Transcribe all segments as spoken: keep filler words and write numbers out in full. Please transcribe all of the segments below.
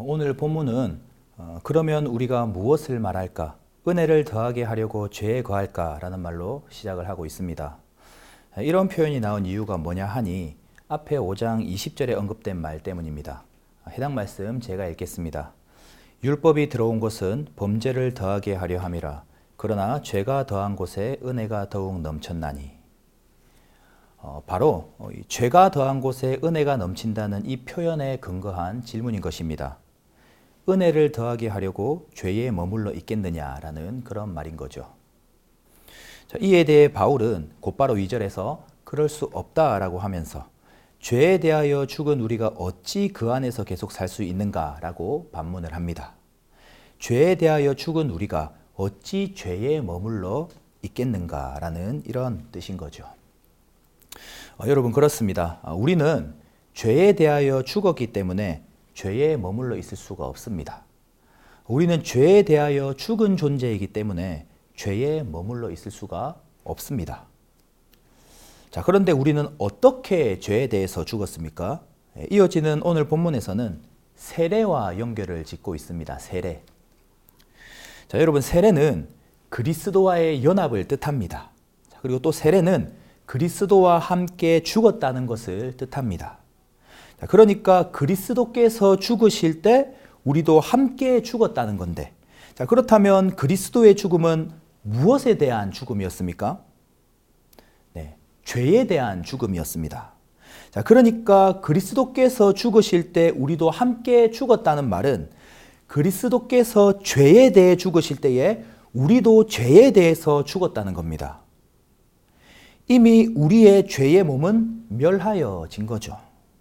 오늘 본문은 어, 그러면 우리가 무엇을 말할까? 은혜를 더하게 하려고 죄에 거할까? 라는 말로 시작을 하고 있습니다. 이런 표현이 나온 이유가 뭐냐 하니 앞에 오 장 이십 절에 언급된 말 때문입니다. 해당 말씀 제가 읽겠습니다. 율법이 들어온 것은 범죄를 더하게 하려 함이라. 그러나 죄가 더한 곳에 은혜가 더욱 넘쳤나니. 어, 바로 어, 이 죄가 더한 곳에 은혜가 넘친다는 이 표현에 근거한 질문인 것입니다. 은혜를 더하게 하려고 죄에 머물러 있겠느냐라는 그런 말인 거죠. 자, 이에 대해 바울은 곧바로 이 절에서 그럴 수 없다라고 하면서 죄에 대하여 죽은 우리가 어찌 그 안에서 계속 살 수 있는가라고 반문을 합니다. 죄에 대하여 죽은 우리가 어찌 죄에 머물러 있겠는가라는 이런 뜻인 거죠. 어, 여러분 그렇습니다. 어, 우리는 죄에 대하여 죽었기 때문에 죄에 머물러 있을 수가 없습니다. 우리는 죄에 대하여 죽은 존재이기 때문에 죄에 머물러 있을 수가 없습니다. 자, 그런데 우리는 어떻게 죄에 대해서 죽었습니까? 이어지는 오늘 본문에서는 세례와 연결을 짓고 있습니다. 세례. 자, 여러분 세례는 그리스도와의 연합을 뜻합니다. 자, 그리고 또 세례는 그리스도와 함께 죽었다는 것을 뜻합니다. 자, 그러니까 그리스도께서 죽으실 때 우리도 함께 죽었다는 건데, 자, 그렇다면 그리스도의 죽음은 무엇에 대한 죽음이었습니까? 네, 죄에 대한 죽음이었습니다. 자, 그러니까 그리스도께서 죽으실 때 우리도 함께 죽었다는 말은 그리스도께서 죄에 대해 죽으실 때에 우리도 죄에 대해서 죽었다는 겁니다. 이미 우리의 죄의 몸은 멸하여진 거죠.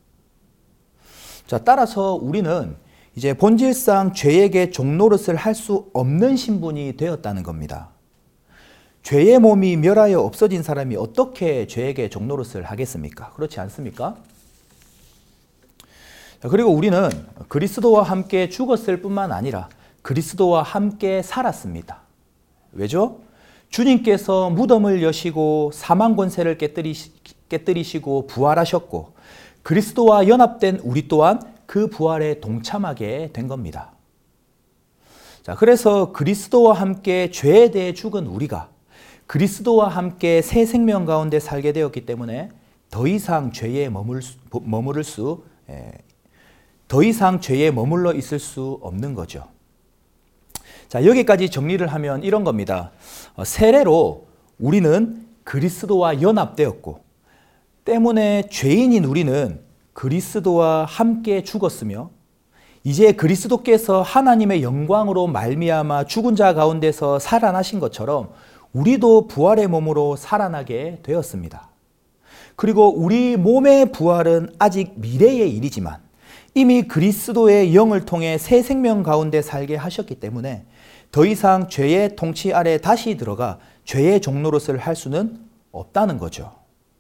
자, 따라서 우리는 이제 본질상 죄에게 종노릇을 할 수 없는 신분이 되었다는 겁니다. 죄의 몸이 멸하여 없어진 사람이 어떻게 죄에게 종노릇을 하겠습니까? 그렇지 않습니까? 자, 그리고 우리는 그리스도와 함께 죽었을 뿐만 아니라 그리스도와 함께 살았습니다. 왜죠? 주님께서 무덤을 여시고 사망 권세를 깨뜨리시, 깨뜨리시고 부활하셨고 그리스도와 연합된 우리 또한 그 부활에 동참하게 된 겁니다. 자, 그래서 그리스도와 함께 죄에 대해 죽은 우리가 그리스도와 함께 새 생명 가운데 살게 되었기 때문에 더 이상 죄에 머물 수, 머무를 수, 에, 더 이상 죄에 머물러 있을 수 없는 거죠. 자, 여기까지 정리를 하면 이런 겁니다. 어, 세례로 우리는 그리스도와 연합되었고 때문에 죄인인 우리는 그리스도와 함께 죽었으며 이제 그리스도께서 하나님의 영광으로 말미암아 죽은 자 가운데서 살아나신 것처럼 우리도 부활의 몸으로 살아나게 되었습니다. 그리고 우리 몸의 부활은 아직 미래의 일이지만 이미 그리스도의 영을 통해 새 생명 가운데 살게 하셨기 때문에 더 이상 죄의 통치 아래 다시 들어가 죄의 종노릇을 할 수는 없다는 거죠.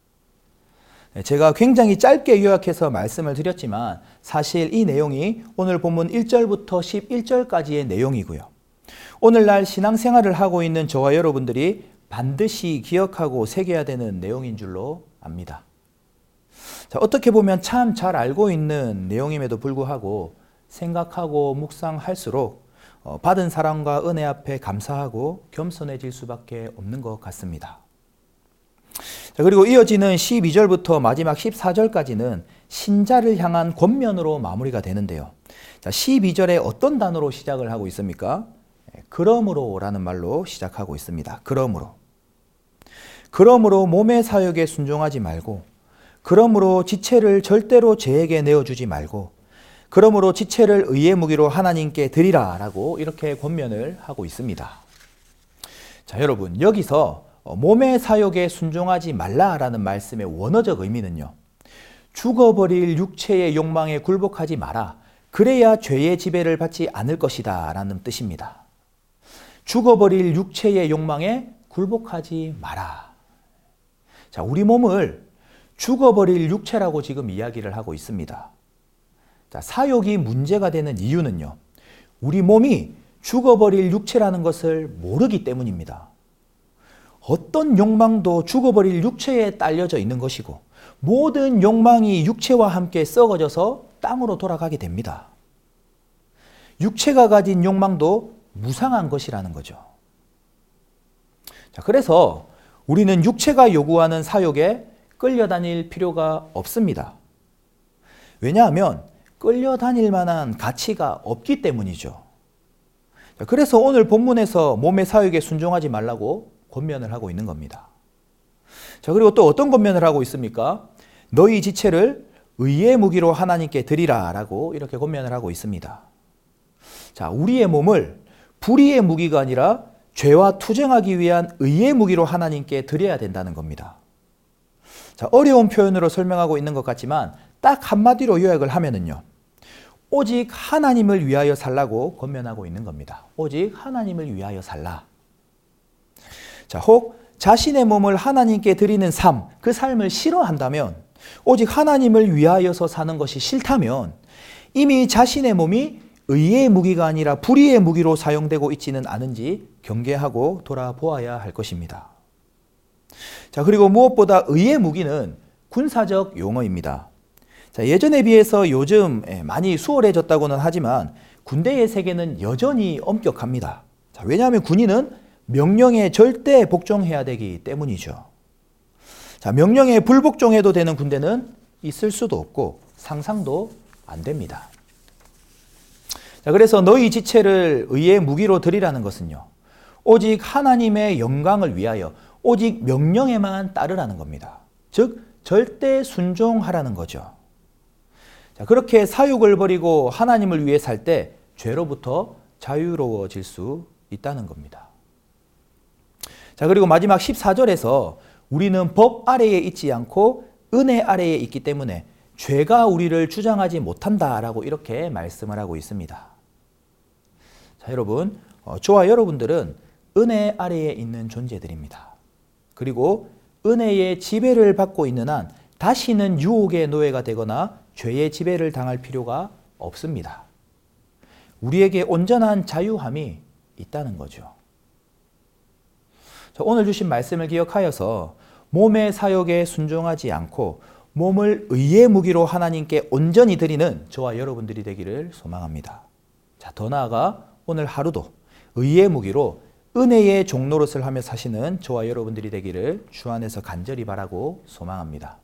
제가 굉장히 짧게 요약해서 말씀을 드렸지만 사실 이 내용이 오늘 본문 일 절부터 십일 절까지의 내용이고요. 오늘날 신앙생활을 하고 있는 저와 여러분들이 반드시 기억하고 새겨야 되는 내용인 줄로 압니다. 자, 어떻게 보면 참 잘 알고 있는 내용임에도 불구하고 생각하고 묵상할수록 어, 받은 사랑과 은혜 앞에 감사하고 겸손해질 수밖에 없는 것 같습니다. 자, 그리고 이어지는 십이 절부터 마지막 십사 절까지는 신자를 향한 권면으로 마무리가 되는데요. 자, 십이 절에 어떤 단어로 시작을 하고 있습니까? 그러므로 라는 말로 시작하고 있습니다. 그러므로. 그러므로 몸의 사역에 순종하지 말고 그러므로 지체를 절대로 죄에게 내어주지 말고 그러므로 지체를 의의 무기로 하나님께 드리라 라고 이렇게 권면을 하고 있습니다. 자, 여러분 여기서 몸의 사역에 순종하지 말라라는 말씀의 원어적 의미는요. 죽어버릴 육체의 욕망에 굴복하지 마라. 그래야 죄의 지배를 받지 않을 것이다 라는 뜻입니다. 죽어버릴 육체의 욕망에 굴복하지 마라. 자, 우리 몸을 죽어버릴 육체라고 지금 이야기를 하고 있습니다. 자, 사욕이 문제가 되는 이유는요. 우리 몸이 죽어버릴 육체라는 것을 모르기 때문입니다. 어떤 욕망도 죽어버릴 육체에 딸려져 있는 것이고 모든 욕망이 육체와 함께 썩어져서 땅으로 돌아가게 됩니다. 육체가 가진 욕망도 무상한 것이라는 거죠. 자, 그래서 우리는 육체가 요구하는 사욕에 끌려다닐 필요가 없습니다. 왜냐하면 끌려다닐 만한 가치가 없기 때문이죠. 자, 그래서 오늘 본문에서 몸의 사욕에 순종하지 말라고 권면을 하고 있는 겁니다. 자, 그리고 또 어떤 권면을 하고 있습니까? 너희 지체를 의의 무기로 하나님께 드리라 라고 이렇게 권면을 하고 있습니다. 자, 우리의 몸을 불의의 무기가 아니라 죄와 투쟁하기 위한 의의 무기로 하나님께 드려야 된다는 겁니다. 자, 어려운 표현으로 설명하고 있는 것 같지만 딱 한마디로 요약을 하면은요. 오직 하나님을 위하여 살라고 권면하고 있는 겁니다. 오직 하나님을 위하여 살라. 자, 혹 자신의 몸을 하나님께 드리는 삶, 그 삶을 싫어한다면, 오직 하나님을 위하여서 사는 것이 싫다면 이미 자신의 몸이 의의 무기가 아니라 불의의 무기로 사용되고 있지는 않은지 경계하고 돌아보아야 할 것입니다. 자, 그리고 무엇보다 의의 무기는 군사적 용어입니다. 자, 예전에 비해서 요즘 많이 수월해졌다고는 하지만 군대의 세계는 여전히 엄격합니다. 자, 왜냐하면 군인은 명령에 절대 복종해야 되기 때문이죠. 자, 명령에 불복종해도 되는 군대는 있을 수도 없고 상상도 안 됩니다. 자, 그래서 너희 지체를 의의 무기로 드리라는 것은요, 오직 하나님의 영광을 위하여 오직 명령에만 따르라는 겁니다. 즉 절대 순종하라는 거죠. 자, 그렇게 사욕을 버리고 하나님을 위해 살 때 죄로부터 자유로워질 수 있다는 겁니다. 자, 그리고 마지막 십사 절에서 우리는 법 아래에 있지 않고 은혜 아래에 있기 때문에 죄가 우리를 주장하지 못한다라고 이렇게 말씀을 하고 있습니다. 자, 여러분, 어, 저와 여러분들은 은혜 아래에 있는 존재들입니다. 그리고 은혜의 지배를 받고 있는 한 다시는 유혹의 노예가 되거나 죄의 지배를 당할 필요가 없습니다. 우리에게 온전한 자유함이 있다는 거죠. 자, 오늘 주신 말씀을 기억하여서 몸의 사욕에 순종하지 않고 몸을 의의 무기로 하나님께 온전히 드리는 저와 여러분들이 되기를 소망합니다. 자, 더 나아가 오늘 하루도 의의 무기로 은혜의 종노릇을 하며 사시는 저와 여러분들이 되기를 주 안에서 간절히 바라고 소망합니다.